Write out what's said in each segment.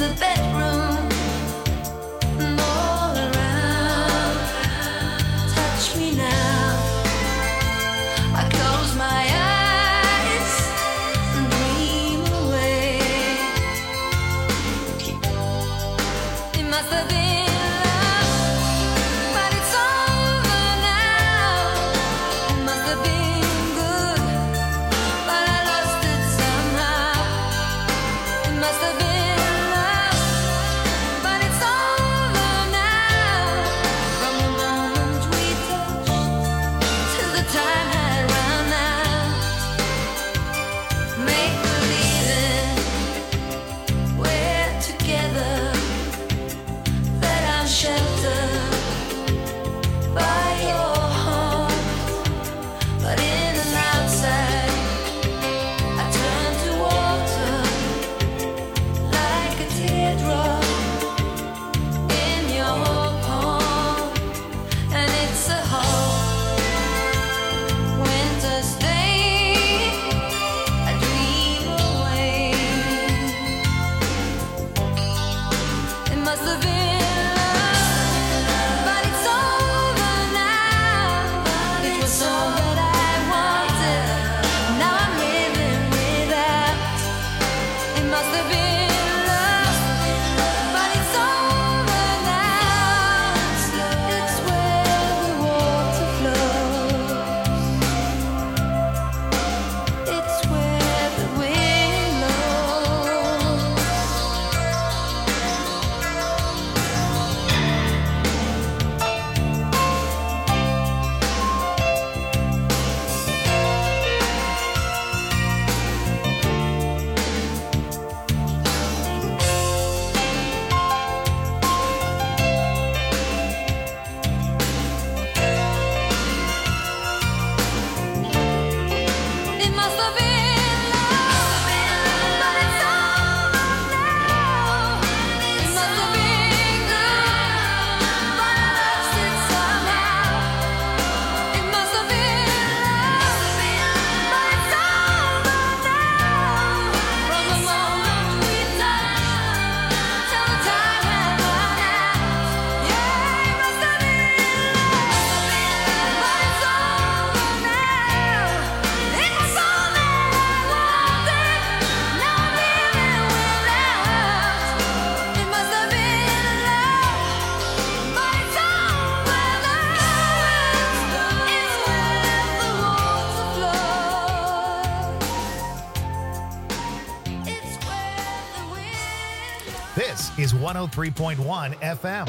This is 103.1 FM.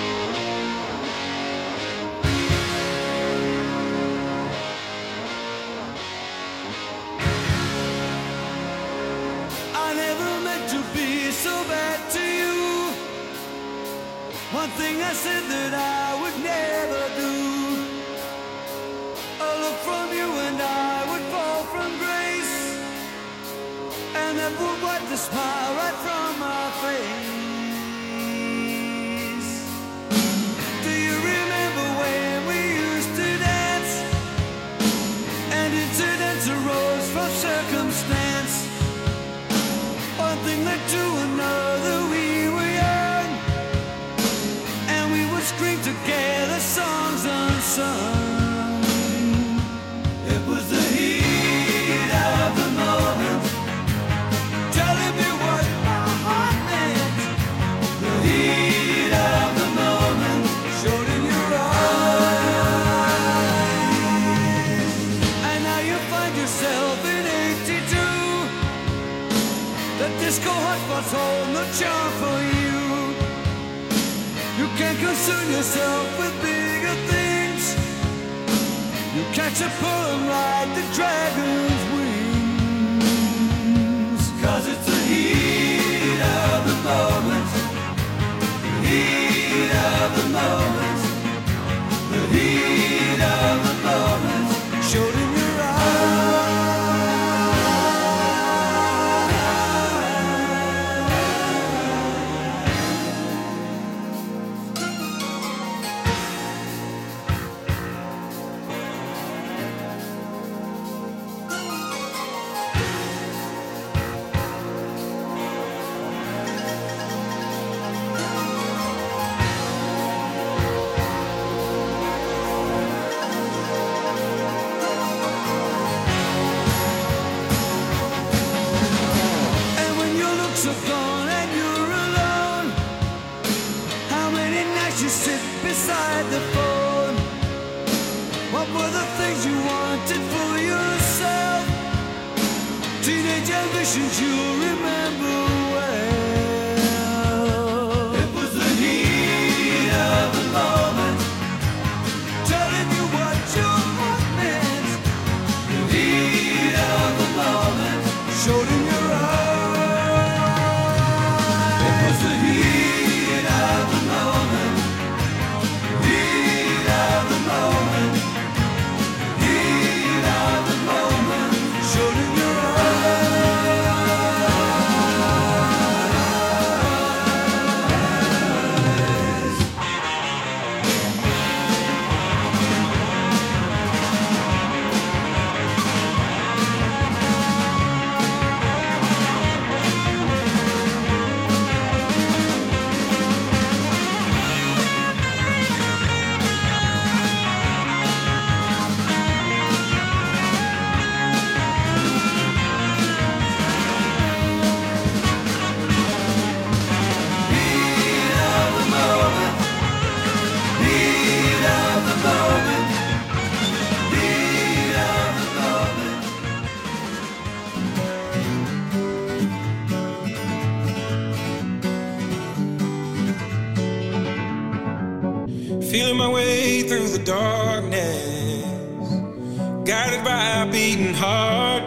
I never meant to be so bad to you. One thing I said that I would never do. A look from you and I would fall from grace, and that would wipe the smile right from my face. Do you remember when we used to dance, and incidents arose from circumstance? One thing led to another, we were young, and we would scream together songs unsung. It was the heat of the moment, telling me what my heart meant. The heat of the moment showed in your eyes. And now you find yourself in 82. The disco hotspots hold no charm for you. You can't concern yourself with bigger things. You catch a pull and ride the dragon's wings. 'Cause it's the heat of the moment. The heat of the moment. The heat of the moment showed in your eyes. conversations you'll remember well. It was the heat of the moment, telling you what your heart meant. The heat of the moment showed in your eyes. It was the heat of the moment, heat of the moment, heat of the moment showed in your eyes. Feeling my way through the darkness, guided by a beating heart.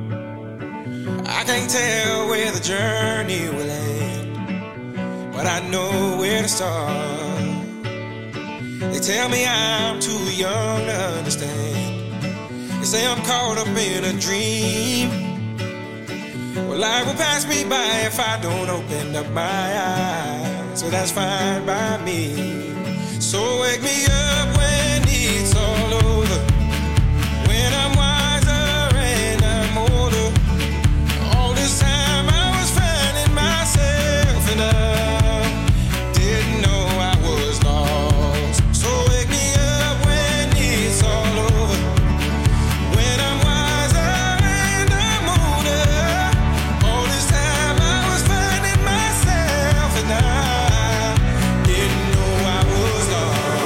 I can't tell where the journey will end, but I know where to start. They tell me I'm too young to understand. They say I'm caught up in a dream. Well, life will pass me by if I don't open up my eyes, so that's fine by me. So wake me up when it's all over, when I'm wiser and I'm older. All this time I was finding myself and I didn't know I was lost. So wake me up when it's all over, when I'm wiser and I'm older. All this time I was finding myself and I didn't know I was lost.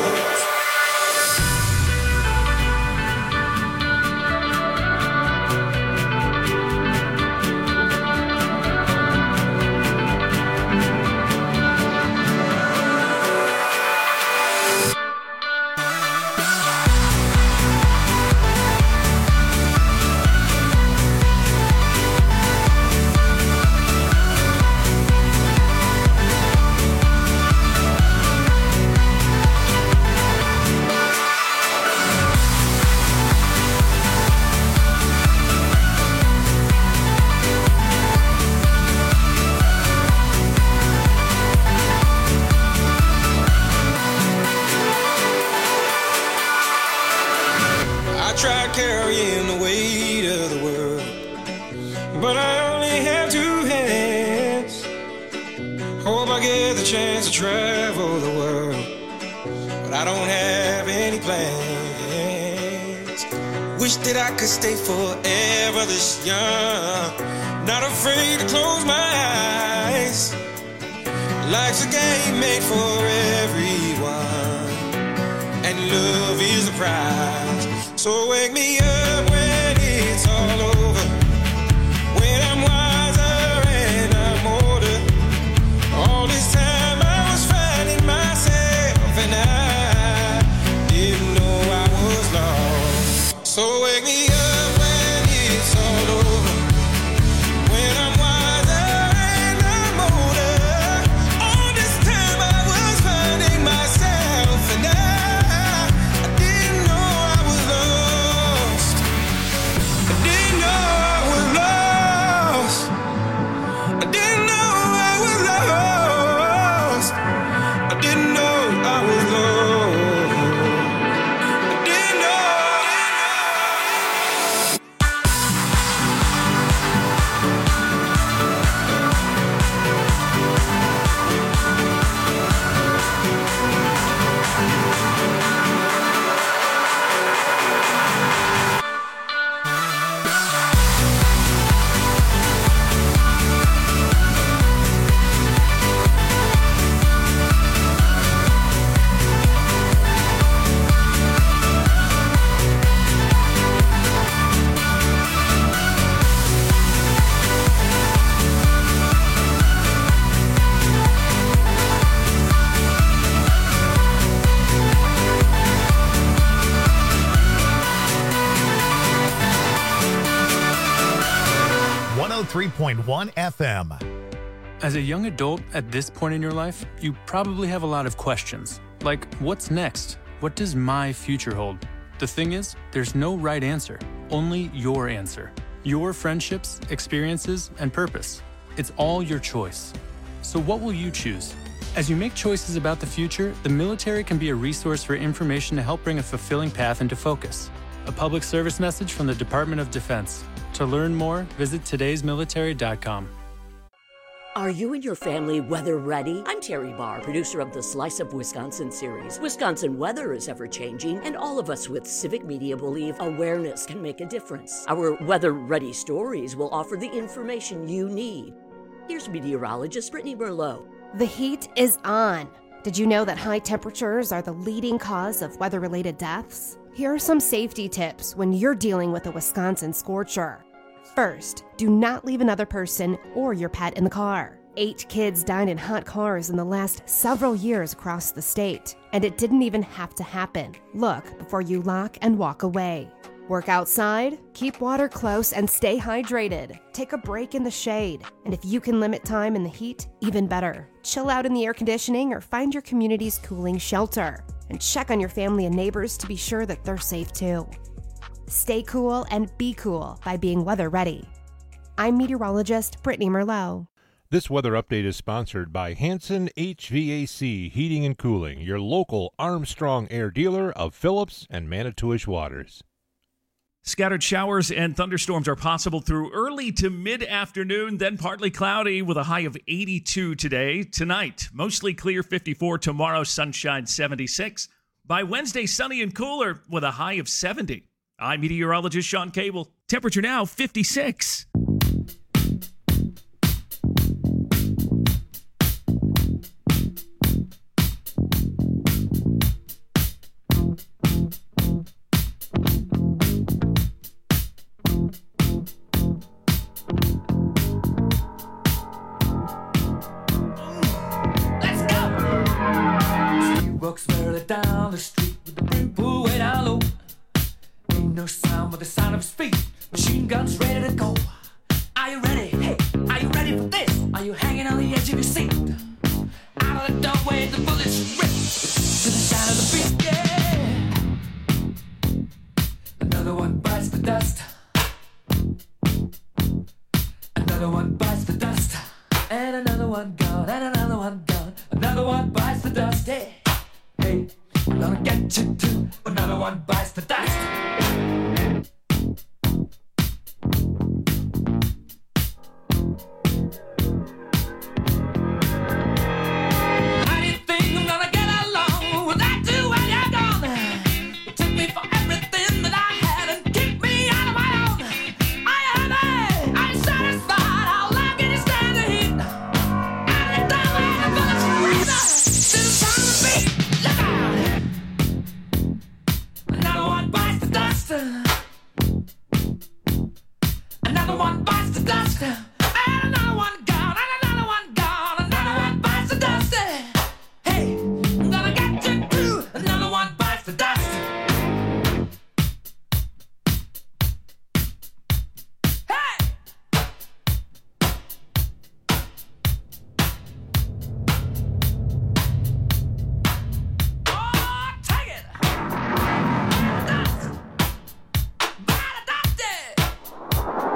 I tried carrying the weight of the world, but I only have two hands. Hope I get the chance to travel the world, but I don't have any plans. Wish that I could stay forever this young, not afraid to close my eyes. Life's a game made for everyone, and love is the prize. So wake me up when it's all over, when I'm wiser and I'm older. All this time I was finding myself and I didn't know I was lost. So wake me up when it's all over, when I'm wiser and I'm older. All this time I was finding myself and I didn't know I was lost. 103.1 FM. As a young adult at this point in your life, you probably have a lot of questions. Like, what's next? What does my future hold? The thing is, there's no right answer, only your answer. Your friendships, experiences, and purpose. It's all your choice. So what will you choose? As you make choices about the future, the military can be a resource for information to help bring a fulfilling path into focus. A public service message from the Department of Defense. To learn more, visit todaysmilitary.com. Are you and your family weather ready? I'm Terry Barr, producer of the Slice of Wisconsin series. Wisconsin weather is ever-changing, and all of us with civic media believe awareness can make a difference. Our weather-ready stories will offer the information you need. Here's meteorologist Brittany Merlot. The heat is on. Did you know that high temperatures are the leading cause of weather-related deaths? Here are some safety tips when you're dealing with a Wisconsin scorcher. First, do not leave another person or your pet in the car. 8 kids died in hot cars in the last several years across the state, and it didn't even have to happen. Look before you lock and walk away. Work outside, keep water close, and stay hydrated. Take a break in the shade, and if you can limit time in the heat, even better. Chill out in the air conditioning or find your community's cooling shelter, and check on your family and neighbors to be sure that they're safe too. Stay cool and be cool by being weather ready. I'm meteorologist Brittany Merlot. This weather update is sponsored by Hanson HVAC Heating and Cooling, your local Armstrong Air dealer of Phillips and Manitowish Waters. Scattered showers and thunderstorms are possible through early to mid-afternoon, then partly cloudy with a high of 82 today. Tonight, mostly clear, 54. Tomorrow, sunshine, 76. By Wednesday, sunny and cooler with a high of 70. I'm meteorologist Sean Cable. Temperature now, 56. Walks barely down the street with the brim pulled way down low. Ain't no sound but the sound of his feet. Machine guns ready to go. Are you ready? Hey, are you ready for this? Are you hanging on the edge of your seat? Out of the doorway, the bullets rip to the sound of the beat. Yeah. Another one bites the dust. Another one bites the dust. And another one gone. And another one gone. Another one bites the dust. Hey. Hey, we're gonna get you too. Another one bites the dust. How do you think I'm gonna get along without you when you're gone? You took me for everything that I had and kicked me out of my own. Are you happy? Are you satisfied? How long can you stand the heat? Out of the doorway, the bullets rip to the sound of the beat. Look out! Another one bites the dust. Another one bites the dust. And another one gone. And another one gone. Another one bites the dust. Hey, I'm gonna get you too. Another one bites the dust. Hey! Oh, take it! Dust! By the dusty!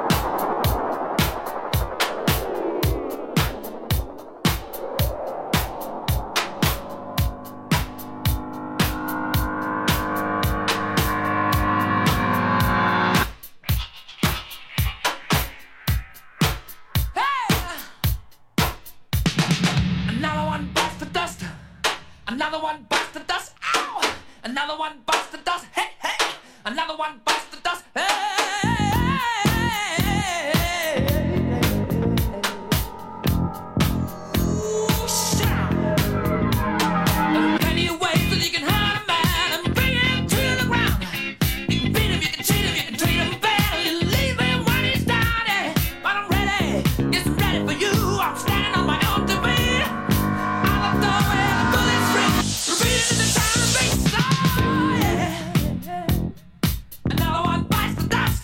Hey! Another one bites the dust. Another one bites the dust. Ow! Another one bites the dust. Hey, hey! Another one bites the dust. Ooh, shout! There are plenty of ways that you can hurt a man and bring him to the ground. You can beat him, you can cheat him, you can treat him bad, you leave him when he's down. But I'm ready, yes, I'm ready for you. I'm standing on my own two feet. Out of the doorway, the bullets ring, repeating in the sound of beats. Oh, yeah. Another one bites the dust.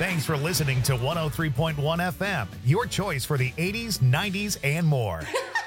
Thanks for listening to 103.1 FM, your choice for the 80s, 90s, and more.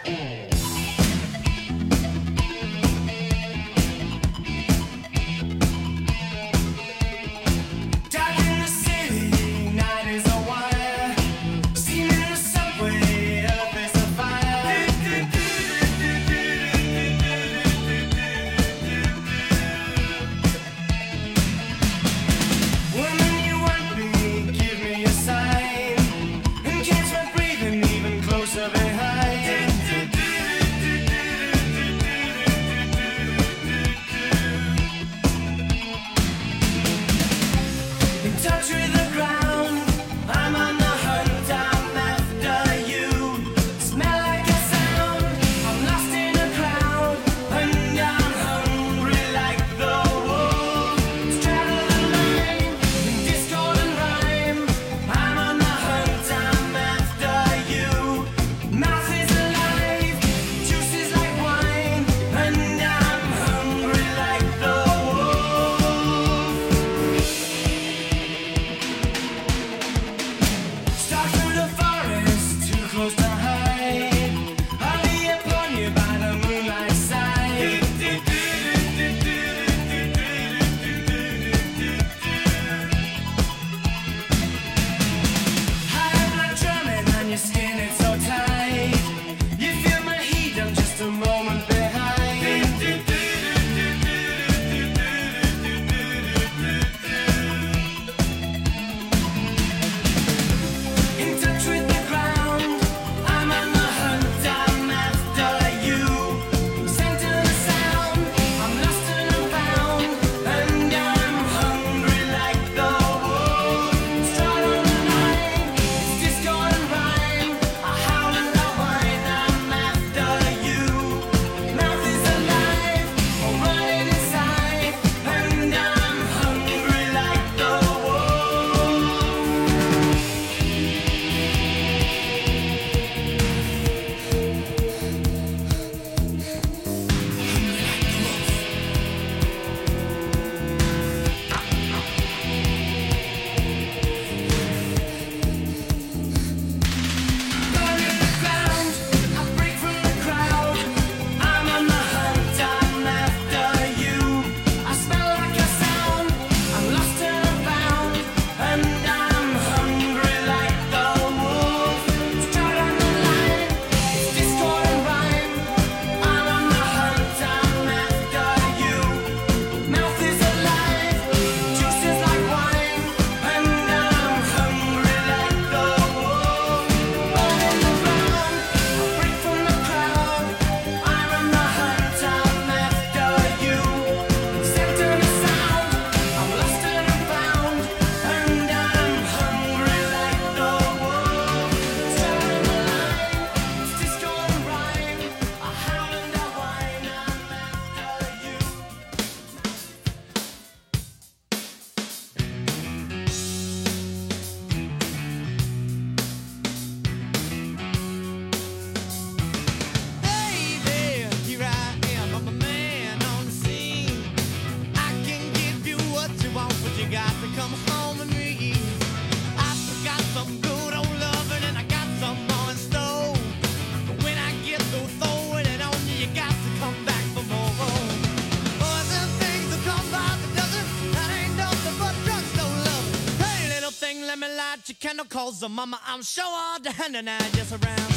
Cause mama, I'm sure all the hand and I just around.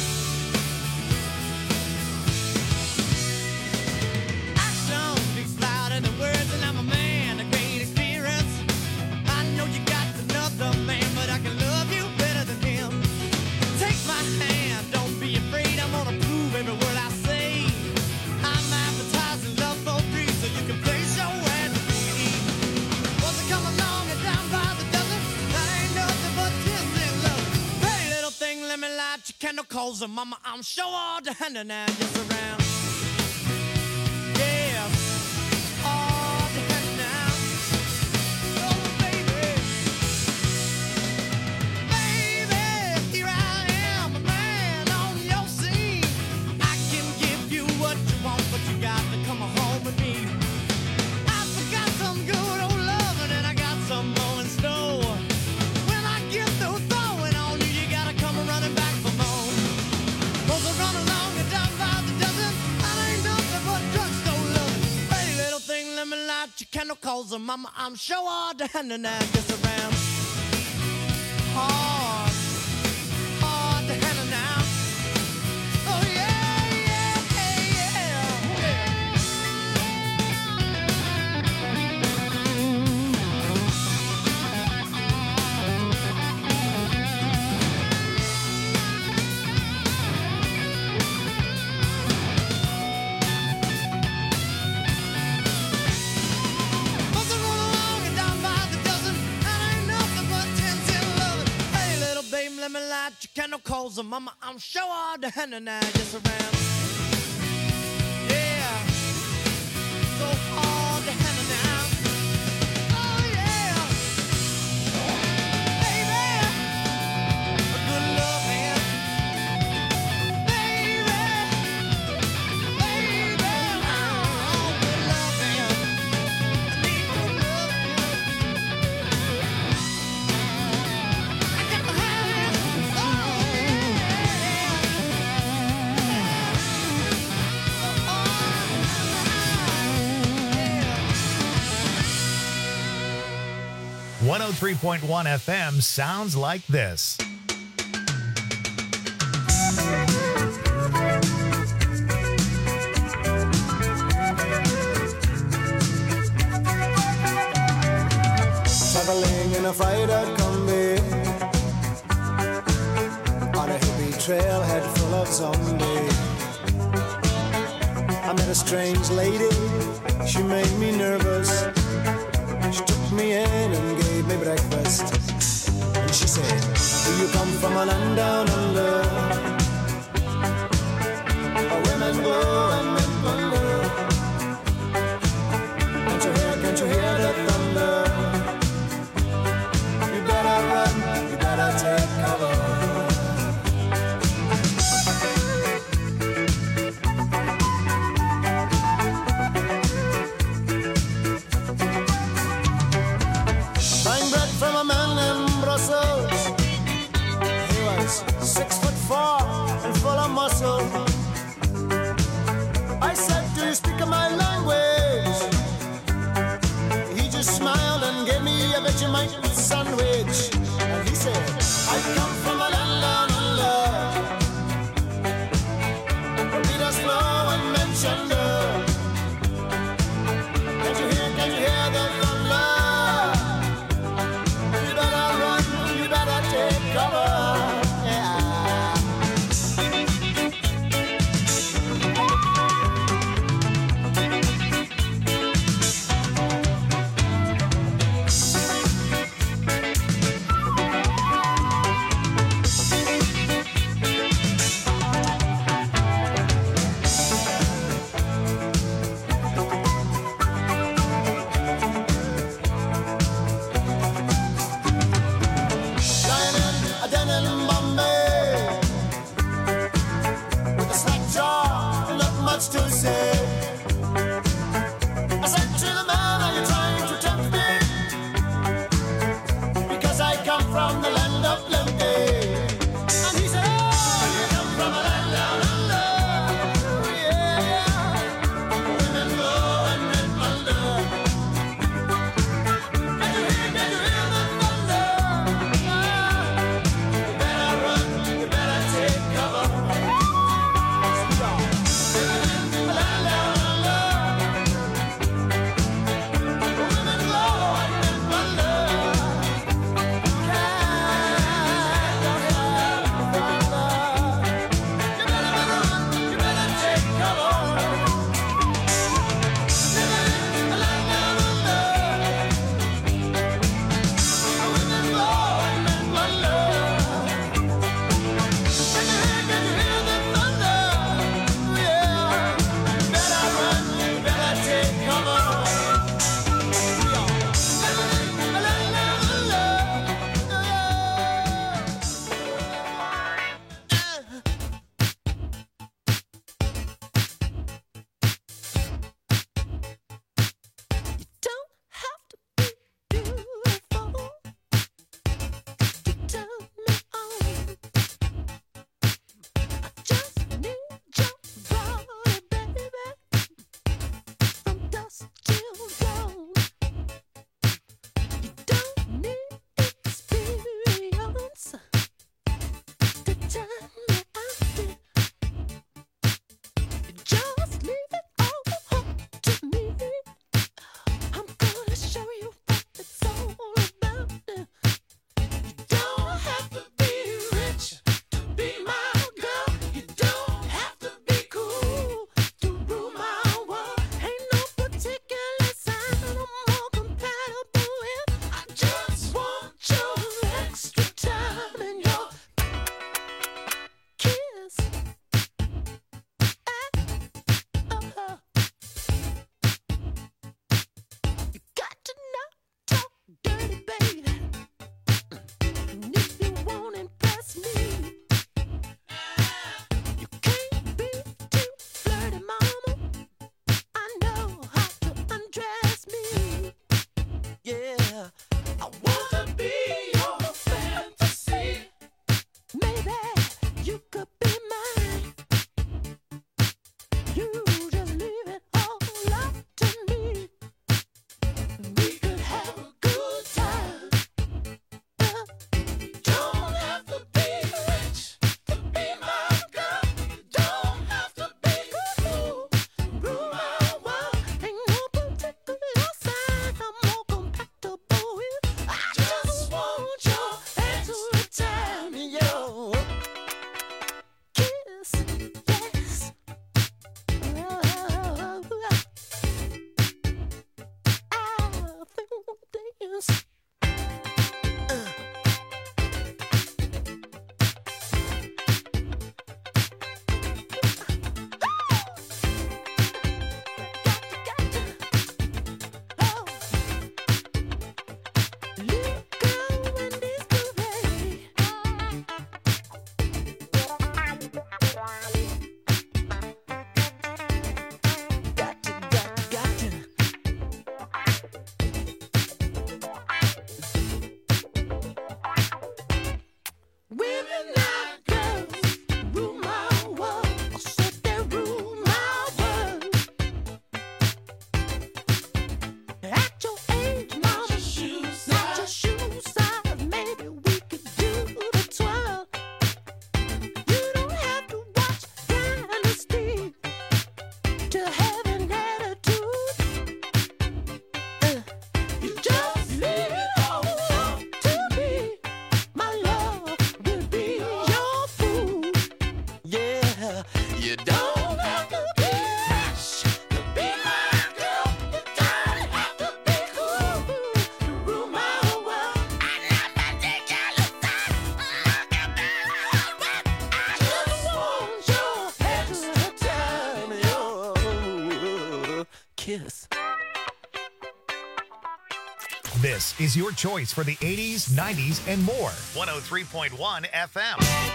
Action speaks louder than words, and I'm a man of great experience. I know you got another man, but I can love you better than him. Take my hand, don't be afraid. I'm gonna prove every word I say. I'm advertising love for free, so you can place your ad with me. Was it come along and down by the dozen? That ain't nothing but tears and love. Hey, little thing, let me light your candle, cause mama, I'm sure all the hand and I just around. Yeah, all the hand now. Oh, baby. Baby, here I am, a man on your scene. I can give you what you want, but you got to come home with me. I forgot some good old loving, and I got some more in store. When I calls her mama. I'm sure hard to handle now, just around. Hard to handle now. Oh yeah, yeah, yeah, let me light your candle, calls her mama. I'm sure hard to handle now, just around. Yeah, so hard to handle now. Oh yeah, baby, a good loving, baby, oh, good loving. I need good loving. I got to have it. 103.1 FM sounds like this. Traveling in a fried-out combi on a hippie trailhead full of zombies. I met a strange lady, she made me nervous. She took me in and gave me breakfast. And she said, do you come from a land down under, where women go and men wonder? Can't you hear the thunder? You better run, you better take cover. From a man in Brussels, he was 6'4" and full of muscle. I said, do you speak my language? He just smiled and gave me a Vegemite sandwich. And he said, I come from a land down under, where Peter's flow and Manchester. Can you hear the thunder? Cover, yeah. To say, I said to the man, are you trying to tempt me? Because I come from the land of plenty. And he said, oh, you come from a land down under. Yeah, women go and men wonder. Can you hear the thunder? You better run, you better take cover. La la kiss. This is your choice for the 80s, 90s, and more. 103.1 FM.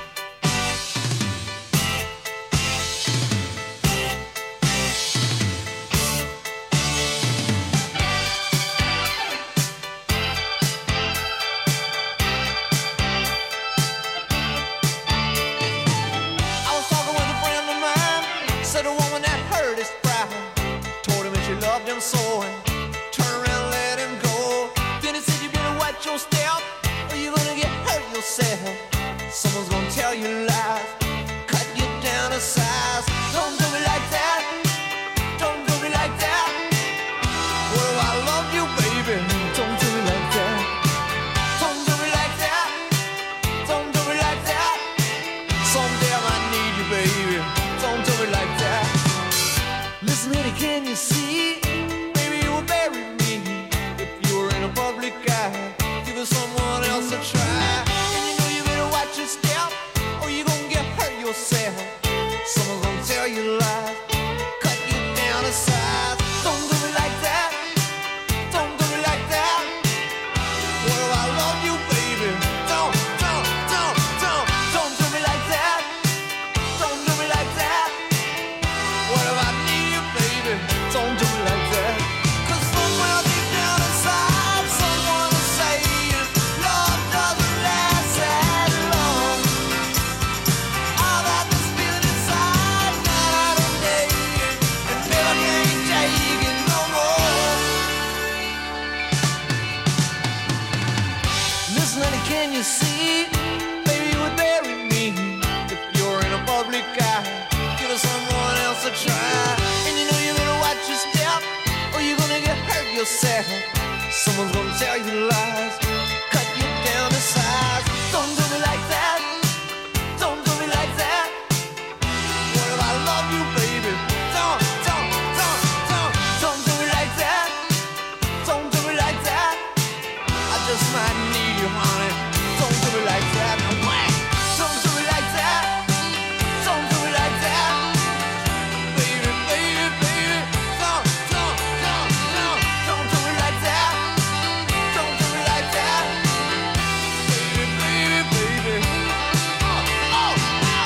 So turn around and let him go. Then he said you better watch your step or you're gonna get hurt yourself. Someone's gonna tell you lies, cut you down to size. Don't do me like that, don't do me like that. What if I love you, baby? Don't do me like that. Don't do me like that, don't do me like that. Someday I might need you, baby. Don't do me like that. Listen, lady, can you see? Someone else to try, and you know you better watch your step or you're gonna get hurt yourself. Someone's gonna tell you lies, cut you down to size. Don't do me like that, don't do me like that. What if I love you, baby? Don't do me like that, don't do me like that. What if I need you, baby? Don't do me like that. 'Cause somewhere deep down inside, someone is saying can you see, baby, you would bury me if you're in a public eye. Give us someone else a try, and you know you better watch your step or you're gonna get hurt yourself. Someone's gonna tell you lies, cut you down to size. Don't do me like that, don't do me like that. What if I love you, baby? Don't do me like that, don't do me like that. I just might need you, honey. Don't do me like that, no way. Don't do me like that, don't do me like that. Baby, baby, baby. Don't do me like that. Don't do me like that. Baby, baby, baby. Oh.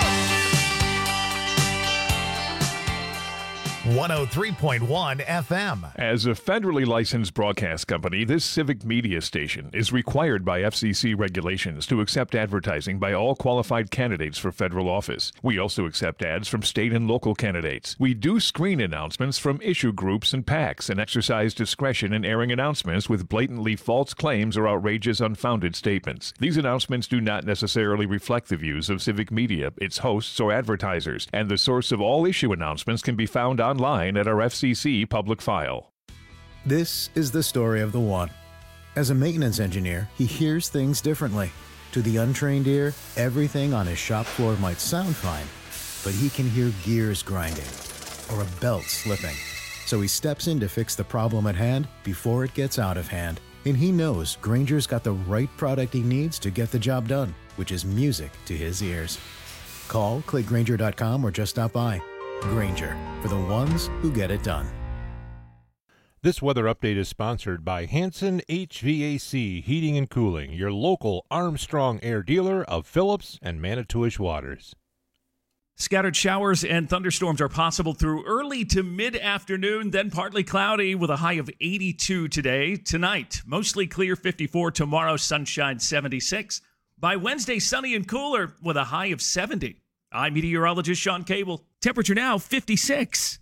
103.1 FM. As a federally licensed broadcast company, this civic media station is required by FCC regulations to accept advertising by all qualified candidates for federal office. We also accept ads from state and local candidates. We do screen announcements from issue groups and PACs and exercise discretion in airing announcements with blatantly false claims or outrageous, unfounded statements. These announcements do not necessarily reflect the views of civic media, its hosts, or advertisers, and the source of all issue announcements can be found online at our FCC public file. This is the story of the one. As a maintenance engineer, he hears things differently. To the untrained ear, everything on his shop floor might sound fine, but he can hear gears grinding or a belt slipping. So he steps in to fix the problem at hand before it gets out of hand. And he knows Grainger's got the right product he needs to get the job done, which is music to his ears. Call, click Grainger.com, or just stop by. Grainger, for the ones who get it done. This weather update is sponsored by Hanson HVAC Heating and Cooling, your local Armstrong Air dealer of Phillips and Manitowish Waters. Scattered showers and thunderstorms are possible through early to mid-afternoon, then partly cloudy with a high of 82 today. Tonight, mostly clear, 54. Tomorrow, sunshine, 76. By Wednesday, sunny and cooler with a high of 70. I'm meteorologist Sean Cable. Temperature now, 56.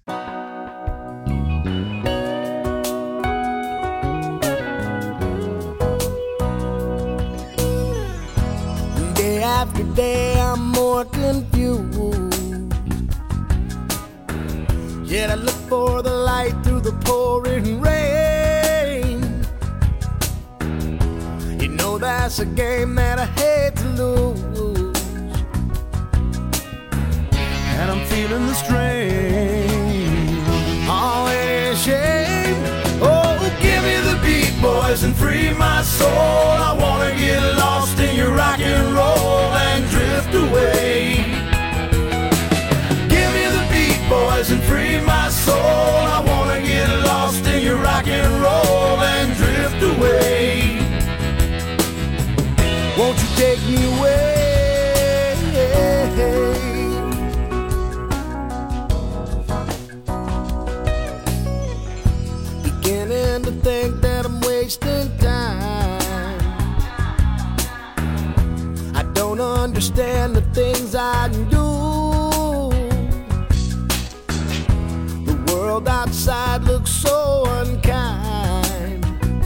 Day after day, I'm more confused. Yet I look for the light through the pouring rain. You know that's a game that I hate to lose, and I'm feeling the strain. Oh, it is a shame. Oh, give me the beat, boys, and free my soul. I wanna get lost in your rock and roll and drift away. Give me the beat, boys, and free my soul. I wanna get lost understand the things I can do. The world outside looks so unkind,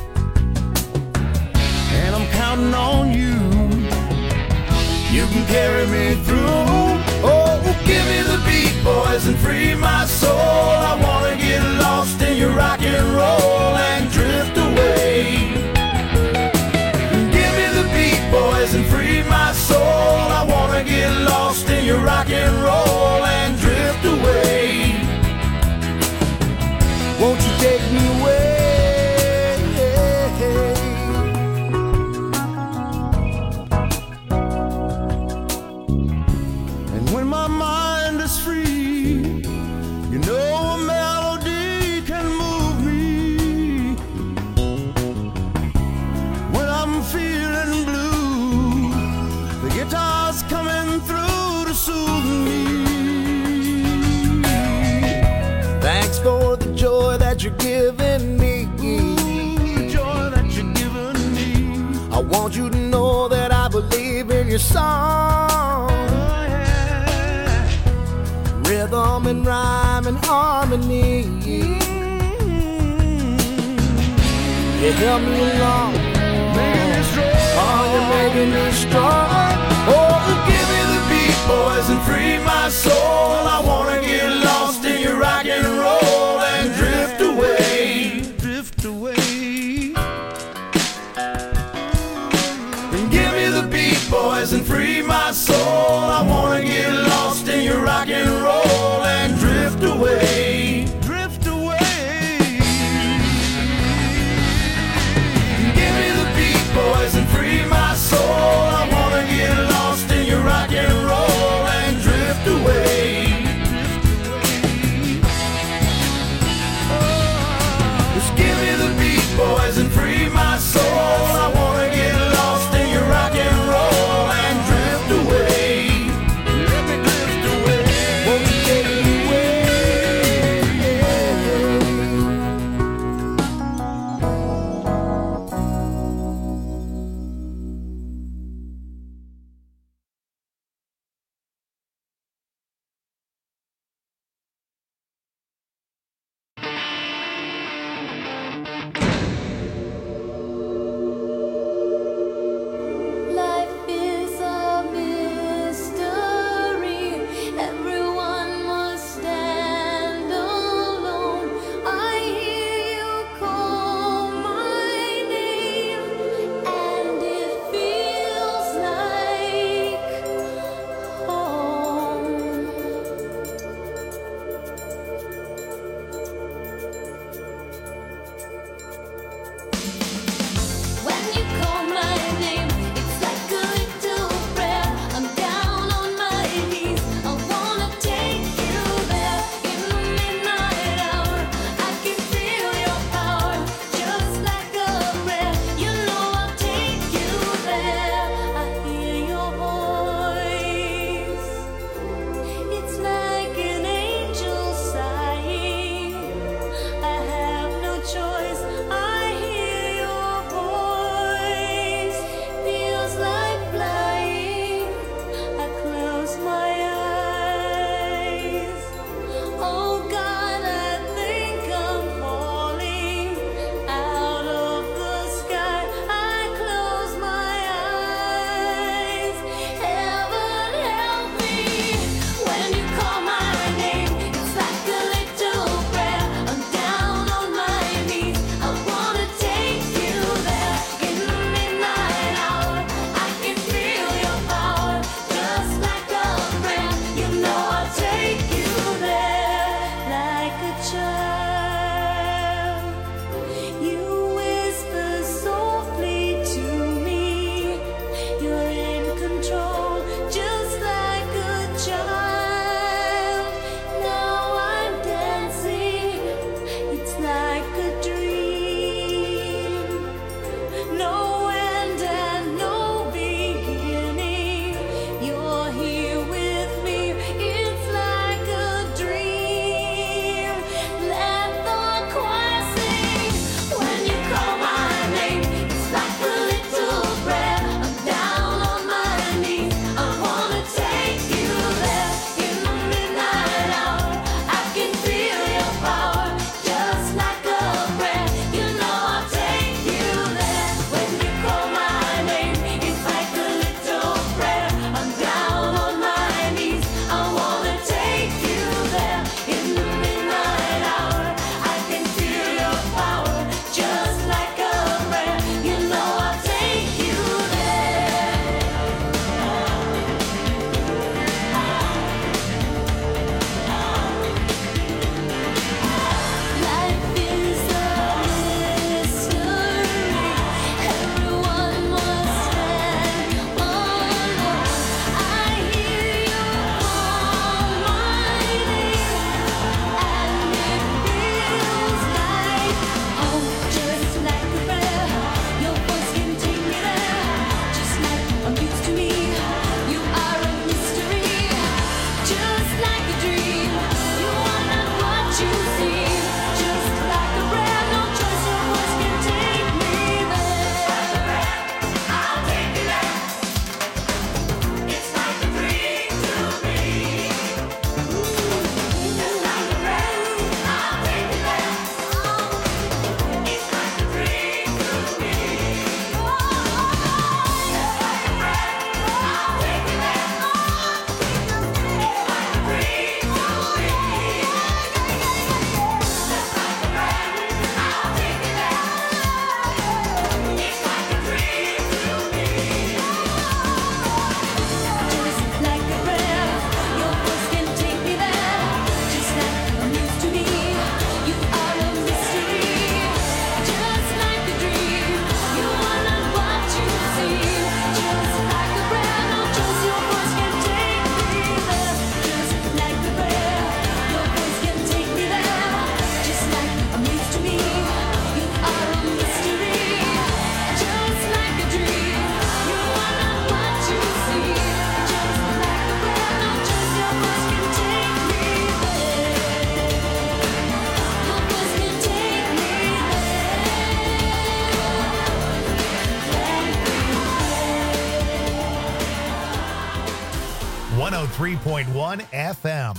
and I'm counting on you. You can carry me through. Oh, give me the beat, boys, and free my soul. I wanna get lost in your rock and roll and drift away. Give me the beat, boys, and free my soul. I wanna get lost in your rock and roll and drift away. Won't you take me away? And when my mind is free, you know a melody can move me. When I'm feeling blue, the guitar's coming through to soothe me. Thanks for the joy that you're giving me. The joy that you're giving me. I want you to know that I believe in your song. Rhythm and rhyme and harmony. You help me along, making me strong. Oh, you're making me strong. Oh, give me the beat, boys, and free my soul. I wanna get lost in your rock and roll and drift away. Drift away. And give me the beat, boys, and free my soul. I wanna get lost in your rock and roll and drift away. Drift away. Give me the beat, boys, and free my soul. I wanna get lost in your rock and roll and drift away. 103.1 FM.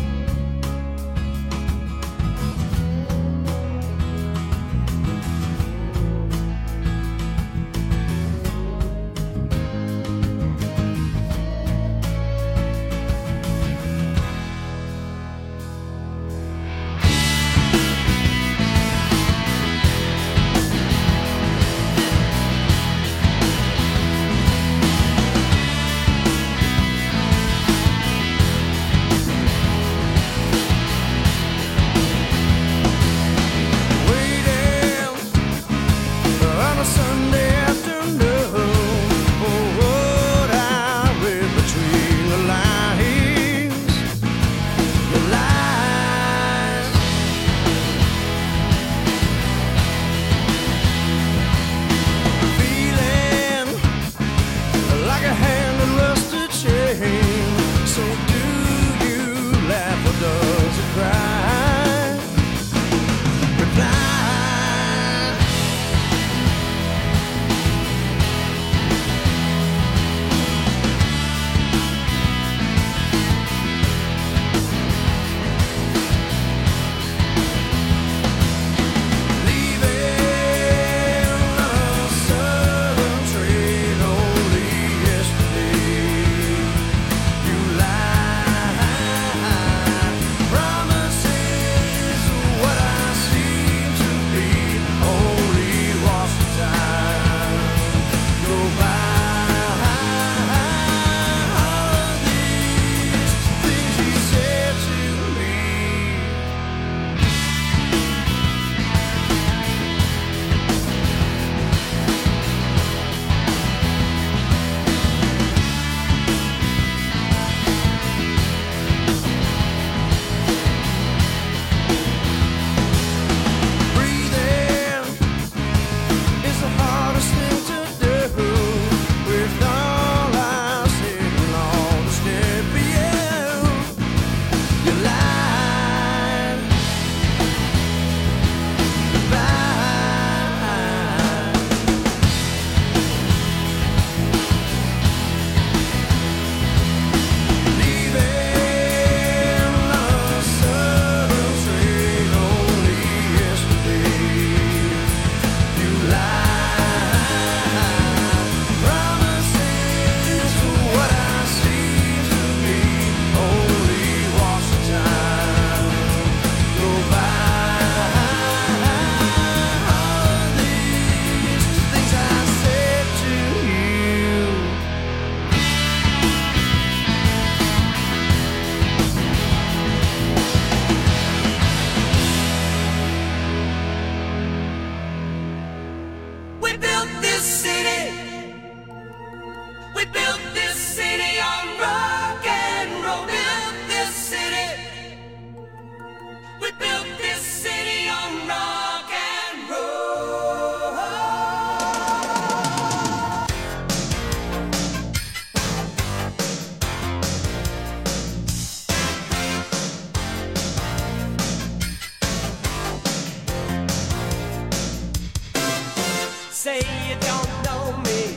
Say you don't know me,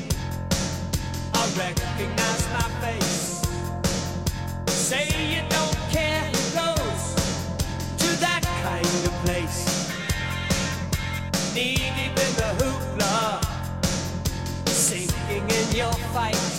I recognize my face. Say you don't care who goes to that kind of place. Knee deep in the hoopla, sinking in your fight.